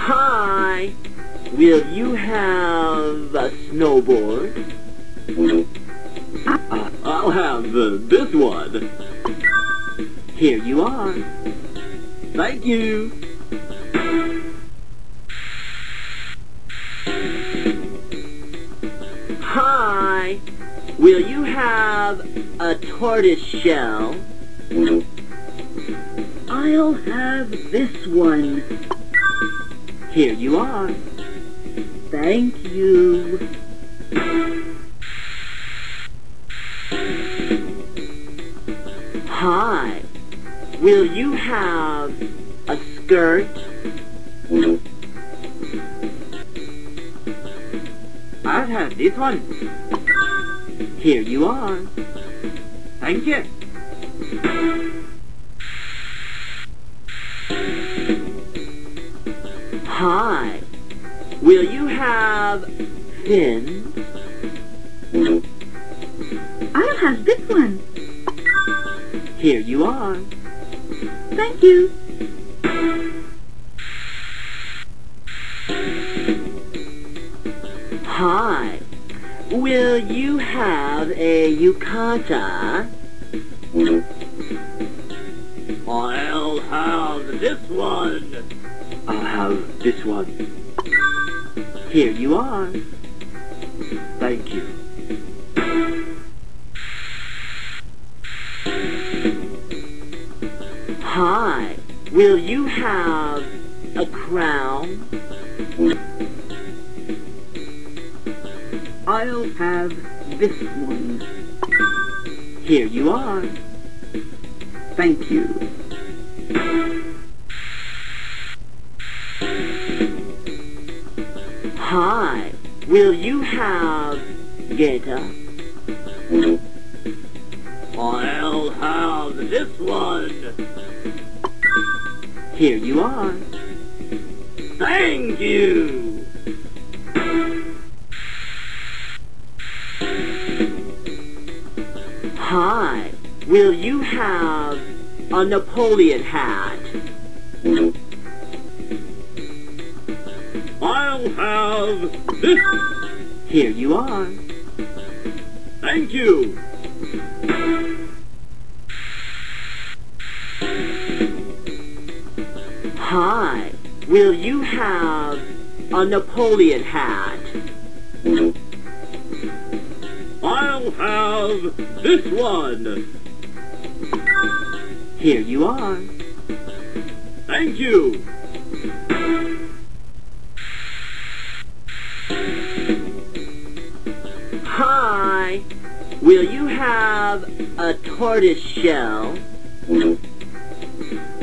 Hi, will you have a snowboard? I'll have this one. Here you are. Thank you. Hi, will you have a tortoise shell? I'll have this one. Here you are. Thank you. Hi, will you have a skirt? I'll have this one. Here you are. Thank you. Hi, will you have fins? I'll have this one. Here you are. Thank you. Hi, will you have a yukata? I'll have this one. I'll have this one. Here you are. Thank you. Hi, will you have a crown? I'll have this one. Here you are. Thank you. Hi, will you have Geta? I'll have this one. Here you are. Thank you. Hi, will you have a Napoleon hat? I'll have this. Here you are. Thank you. Hi, will you have a Napoleon hat? I'll have this one. Here you are. Thank you. Hi, will you have a tortoise shell?